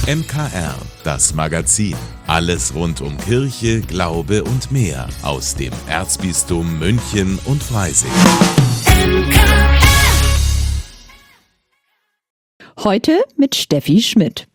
MKR, das Magazin. Alles rund um Kirche, Glaube und mehr aus dem Erzbistum München und Freising. Heute mit Steffi Schmidt.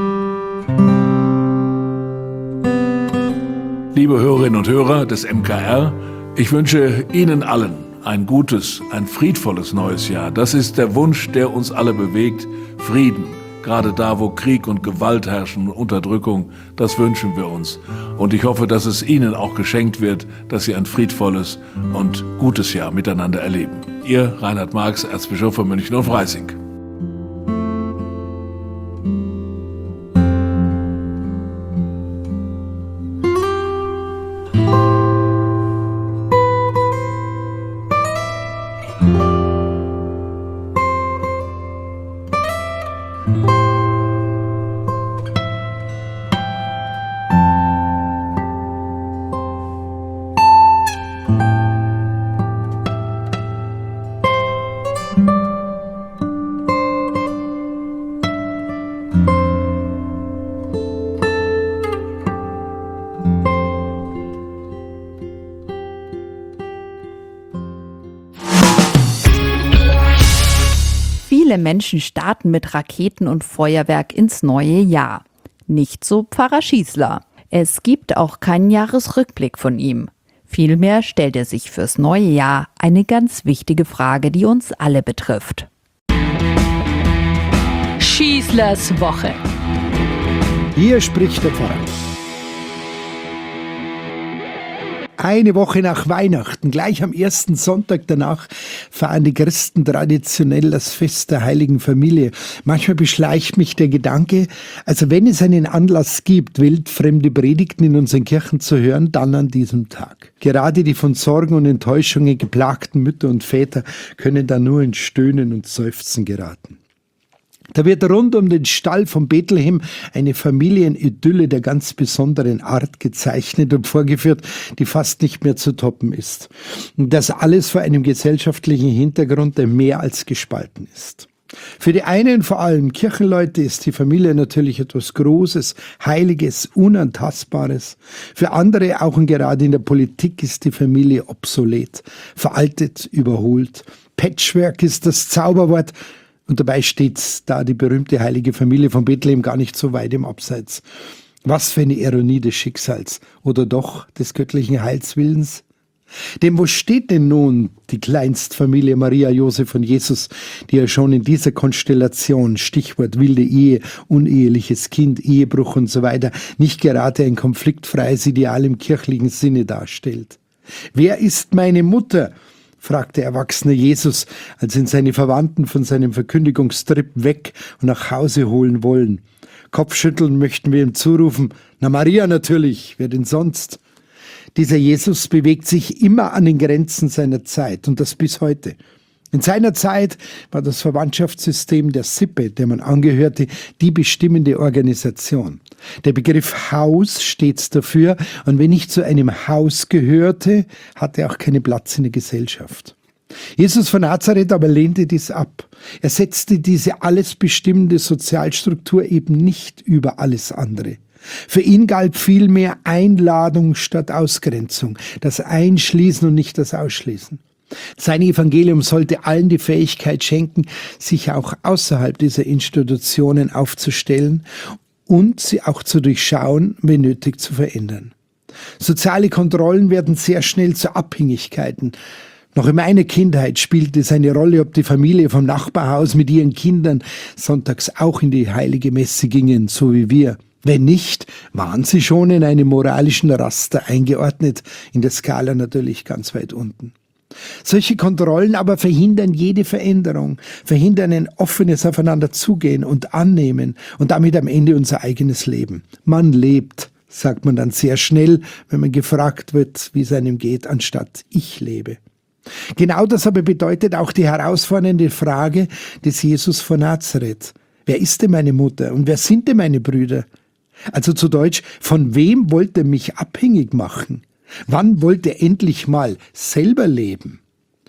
Liebe Hörerinnen und Hörer des MKR, ich wünsche Ihnen allen ein gutes, ein friedvolles neues Jahr. Das ist der Wunsch, der uns alle bewegt. Frieden. Gerade da, wo Krieg und Gewalt herrschen und Unterdrückung, das wünschen wir uns. Und ich hoffe, dass es Ihnen auch geschenkt wird, dass Sie ein friedvolles und gutes Jahr miteinander erleben. Ihr Reinhard Marx, Erzbischof von München und Freising. Viele Menschen starten mit Raketen und Feuerwerk ins neue Jahr. Nicht so Pfarrer Schießler. Es gibt auch keinen Jahresrückblick von ihm. Vielmehr stellt er sich fürs neue Jahr eine ganz wichtige Frage, die uns alle betrifft. Schießlers Woche. Hier spricht der Pfarrer. Eine Woche nach Weihnachten, gleich am ersten Sonntag danach, feiern die Christen traditionell das Fest der Heiligen Familie. Manchmal beschleicht mich der Gedanke, also wenn es einen Anlass gibt, wildfremde Predigten in unseren Kirchen zu hören, dann an diesem Tag. Gerade die von Sorgen und Enttäuschungen geplagten Mütter und Väter können da nur in Stöhnen und Seufzen geraten. Da wird rund um den Stall von Bethlehem eine Familienidylle der ganz besonderen Art gezeichnet und vorgeführt, die fast nicht mehr zu toppen ist. Und das alles vor einem gesellschaftlichen Hintergrund, der mehr als gespalten ist. Für die einen, vor allem Kirchenleute, ist die Familie natürlich etwas Großes, Heiliges, Unantastbares. Für andere, auch und gerade in der Politik, ist die Familie obsolet, veraltet, überholt. Patchwork ist das Zauberwort. Und dabei steht da die berühmte heilige Familie von Bethlehem gar nicht so weit im Abseits. Was für eine Ironie des Schicksals oder doch des göttlichen Heilswillens? Denn wo steht denn nun die Kleinstfamilie Maria, Josef und Jesus, die ja schon in dieser Konstellation, Stichwort wilde Ehe, uneheliches Kind, Ehebruch und so weiter, nicht gerade ein konfliktfreies Ideal im kirchlichen Sinne darstellt? Wer ist meine Mutter? Fragt der erwachsene Jesus, als ihn seine Verwandten von seinem Verkündigungstrip weg und nach Hause holen wollen. Kopfschütteln möchten wir ihm zurufen, na Maria natürlich, wer denn sonst? Dieser Jesus bewegt sich immer an den Grenzen seiner Zeit und das bis heute. In seiner Zeit war das Verwandtschaftssystem der Sippe, der man angehörte, die bestimmende Organisation. Der Begriff Haus steht dafür, und wenn ich zu einem Haus gehörte, hatte er auch keinen Platz in der Gesellschaft. Jesus von Nazareth aber lehnte dies ab. Er setzte diese alles bestimmende Sozialstruktur eben nicht über alles andere. Für ihn galt vielmehr Einladung statt Ausgrenzung, das Einschließen und nicht das Ausschließen. Sein Evangelium sollte allen die Fähigkeit schenken, sich auch außerhalb dieser Institutionen aufzustellen und sie auch zu durchschauen, wenn nötig zu verändern. Soziale Kontrollen werden sehr schnell zu Abhängigkeiten. Noch in meiner Kindheit spielte es eine Rolle, ob die Familie vom Nachbarhaus mit ihren Kindern sonntags auch in die heilige Messe gingen, so wie wir. Wenn nicht, waren sie schon in einem moralischen Raster eingeordnet, in der Skala natürlich ganz weit unten. Solche Kontrollen aber verhindern jede Veränderung, verhindern ein offenes Aufeinanderzugehen und Annehmen und damit am Ende unser eigenes Leben. Man lebt, sagt man dann sehr schnell, wenn man gefragt wird, wie es einem geht, anstatt ich lebe. Genau das aber bedeutet auch die herausfordernde Frage des Jesus von Nazareth. Wer ist denn meine Mutter und wer sind denn meine Brüder? Also zu Deutsch, von wem wollt ihr mich abhängig machen? Wann wollt ihr endlich mal selber leben?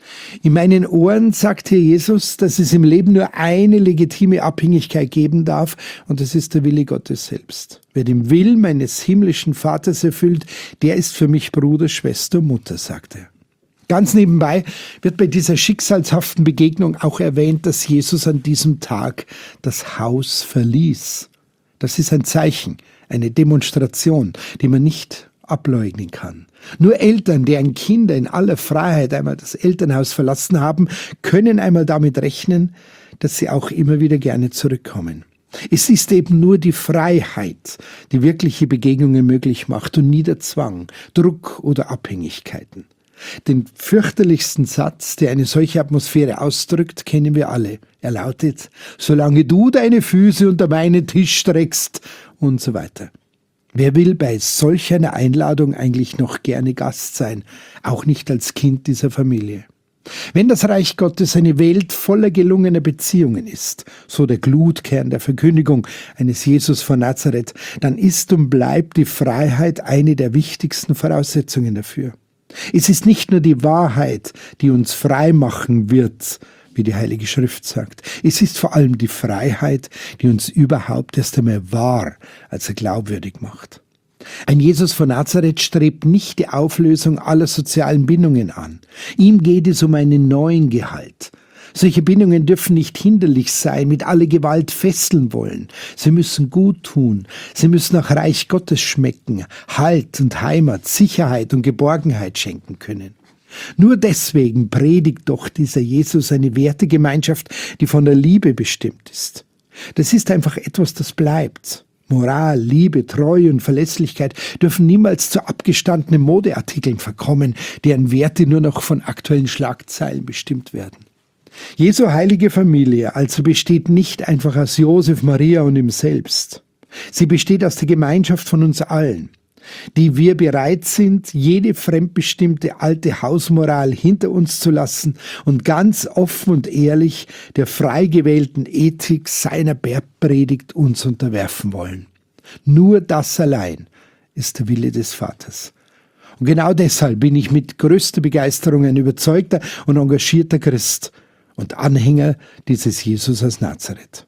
In meinen Ohren sagt hier Jesus, dass es im Leben nur eine legitime Abhängigkeit geben darf, und das ist der Wille Gottes selbst. Wer den Willen meines himmlischen Vaters erfüllt, der ist für mich Bruder, Schwester, Mutter, sagt er. Ganz nebenbei wird bei dieser schicksalshaften Begegnung auch erwähnt, dass Jesus an diesem Tag das Haus verließ. Das ist ein Zeichen, eine Demonstration, die man nicht ableugnen kann. Nur Eltern, deren Kinder in aller Freiheit einmal das Elternhaus verlassen haben, können einmal damit rechnen, dass sie auch immer wieder gerne zurückkommen. Es ist eben nur die Freiheit, die wirkliche Begegnungen möglich macht und nie der Zwang, Druck oder Abhängigkeiten. Den fürchterlichsten Satz, der eine solche Atmosphäre ausdrückt, kennen wir alle. Er lautet: Solange du deine Füße unter meinen Tisch streckst und so weiter. Wer will bei solch einer Einladung eigentlich noch gerne Gast sein, auch nicht als Kind dieser Familie? Wenn das Reich Gottes eine Welt voller gelungener Beziehungen ist, so der Glutkern der Verkündigung eines Jesus von Nazareth, dann ist und bleibt die Freiheit eine der wichtigsten Voraussetzungen dafür. Es ist nicht nur die Wahrheit, die uns frei machen wird, wie die Heilige Schrift sagt. Es ist vor allem die Freiheit, die uns überhaupt erst einmal wahr, also glaubwürdig macht. Ein Jesus von Nazareth strebt nicht die Auflösung aller sozialen Bindungen an. Ihm geht es um einen neuen Gehalt. Solche Bindungen dürfen nicht hinderlich sein, mit aller Gewalt fesseln wollen. Sie müssen gut tun. Sie müssen nach Reich Gottes schmecken, Halt und Heimat, Sicherheit und Geborgenheit schenken können. Nur deswegen predigt doch dieser Jesus eine Wertegemeinschaft, die von der Liebe bestimmt ist. Das ist einfach etwas, das bleibt. Moral, Liebe, Treue und Verlässlichkeit dürfen niemals zu abgestandenen Modeartikeln verkommen, deren Werte nur noch von aktuellen Schlagzeilen bestimmt werden. Jesu heilige Familie also besteht nicht einfach aus Josef, Maria und ihm selbst. Sie besteht aus der Gemeinschaft von uns allen, die wir bereit sind, jede fremdbestimmte alte Hausmoral hinter uns zu lassen und ganz offen und ehrlich der frei gewählten Ethik seiner Bergpredigt uns unterwerfen wollen. Nur das allein ist der Wille des Vaters. Und genau deshalb bin ich mit größter Begeisterung ein überzeugter und engagierter Christ und Anhänger dieses Jesus aus Nazareth.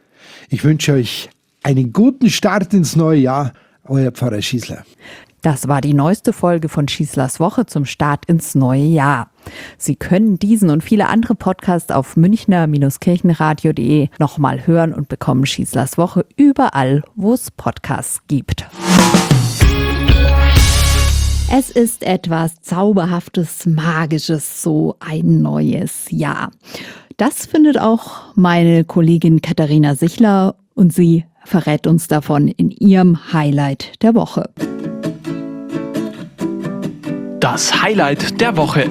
Ich wünsche euch einen guten Start ins neue Jahr. Euer Pfarrer Schießler. Das war die neueste Folge von Schießlers Woche zum Start ins neue Jahr. Sie können diesen und viele andere Podcasts auf münchner-kirchenradio.de nochmal hören und bekommen Schießlers Woche überall, wo es Podcasts gibt. Es ist etwas Zauberhaftes, Magisches, so ein neues Jahr. Das findet auch meine Kollegin Katharina Sichler und sie verrät uns davon in ihrem Highlight der Woche. Das Highlight der Woche.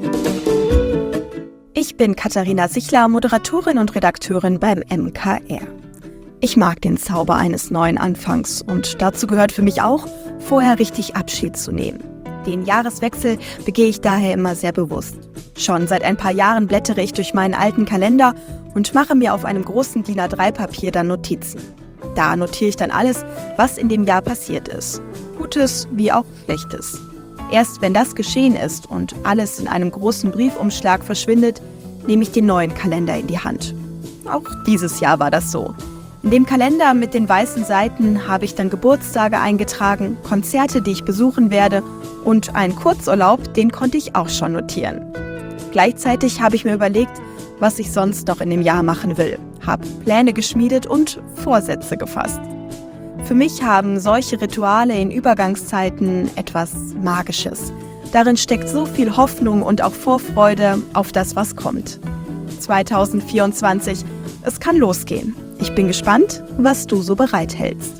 Ich bin Katharina Sichler, Moderatorin und Redakteurin beim MKR. Ich mag den Zauber eines neuen Anfangs und dazu gehört für mich auch, vorher richtig Abschied zu nehmen. Den Jahreswechsel begehe ich daher immer sehr bewusst. Schon seit ein paar Jahren blättere ich durch meinen alten Kalender und mache mir auf einem großen DIN A3-Papier dann Notizen. Da notiere ich dann alles, was in dem Jahr passiert ist. Gutes wie auch Schlechtes. Erst wenn das geschehen ist und alles in einem großen Briefumschlag verschwindet, nehme ich den neuen Kalender in die Hand. Auch dieses Jahr war das so. In dem Kalender mit den weißen Seiten habe ich dann Geburtstage eingetragen, Konzerte, die ich besuchen werde und einen Kurzurlaub, den konnte ich auch schon notieren. Gleichzeitig habe ich mir überlegt, was ich sonst noch in dem Jahr machen will, habe Pläne geschmiedet und Vorsätze gefasst. Für mich haben solche Rituale in Übergangszeiten etwas Magisches. Darin steckt so viel Hoffnung und auch Vorfreude auf das, was kommt. 2024, es kann losgehen. Ich bin gespannt, was du so bereithältst.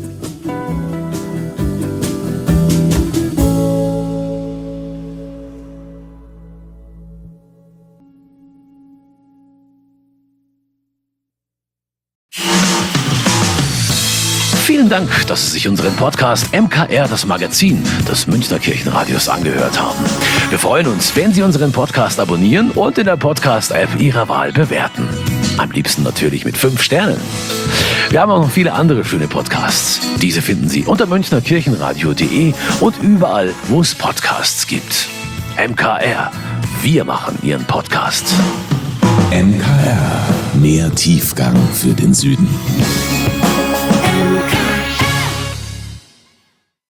Vielen Dank, dass Sie sich unseren Podcast MKR, das Magazin des Münchner Kirchenradios, angehört haben. Wir freuen uns, wenn Sie unseren Podcast abonnieren und in der Podcast-App Ihrer Wahl bewerten. Am liebsten natürlich mit 5 Sternen. Wir haben auch noch viele andere schöne Podcasts. Diese finden Sie unter münchnerkirchenradio.de und überall, wo es Podcasts gibt. MKR. Wir machen Ihren Podcast. MKR. Mehr Tiefgang für den Süden.